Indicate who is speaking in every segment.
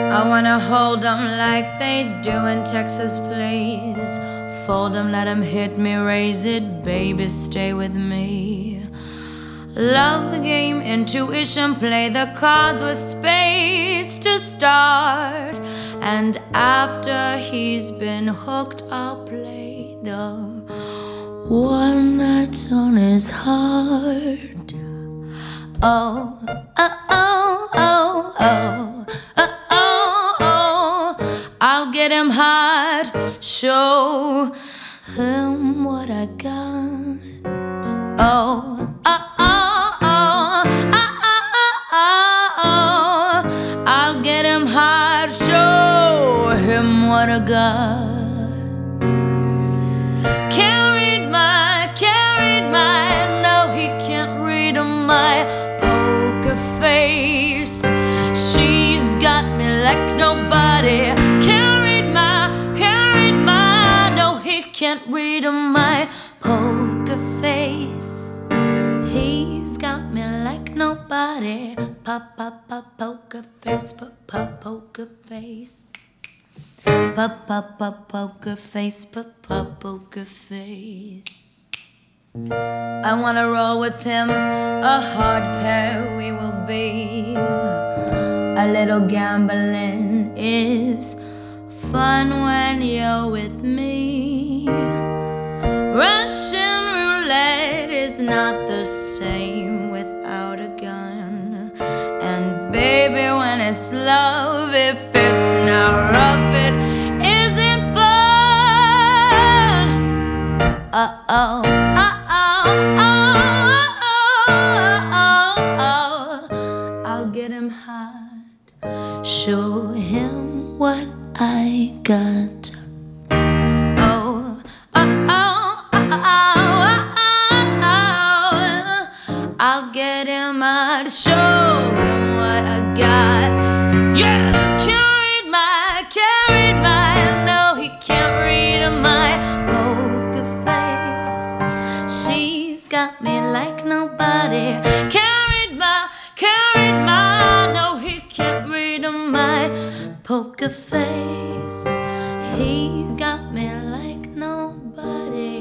Speaker 1: I wanna hold 'em like they do in Texas, please. Fold 'em, let 'em hit me, raise it, baby, stay with me. Love the game, intuition, play the cards with spades to start. And after he's been hooked, I'll play the one that's on his heart. Oh, oh, oh, oh, oh, oh, oh, oh. I'll get him hot, show him what I got. Oh, oh, oh, oh, oh, oh, oh, oh. I'll get him hot, show him what I got. Can't read my, no, he can't read my poker face. She's got me like nobody. Can't read my, no, he can't read my poker face. He's got me like nobody. Pop, pop, pop, poker face, pop, pop, poker face. Pop, pop, pop, poker face, pop, pop, poker face. I wanna roll with him, a hard pair we will be. A little gambling is fun when you're with me. Russian roulette is not the same without a gun. And baby, when it's love, if it's not rough, it isn't fun. Uh-oh, uh-oh, oh, I'll get him hot, show him what I got. I'll get him out, show him what I got. Yeah, can't read my, no, he can't read my poker face. She's got me like nobody. Can't read my, no, he can't read my poker face. He's got me like nobody.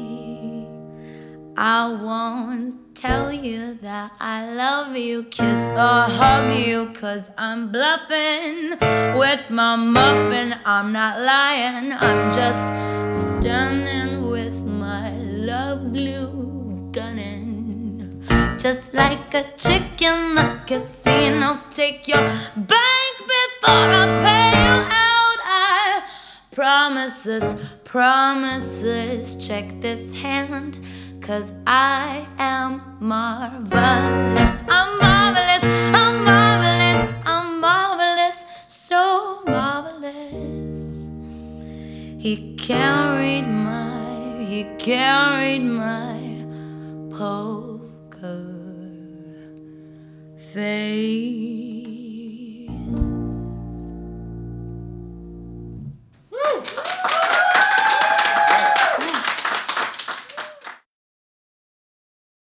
Speaker 1: I won't tell you that I love you, kiss or hug you, 'cause I'm bluffing with my muffin. I'm not lying, I'm just standing with my love glue gunning. Just like a chick in the casino, take your bank before I pay you out. I promise this, check this hand, 'cause I am marvelous. I'm marvelous, I'm marvelous, I'm marvelous, so marvelous. He can't read my poker face.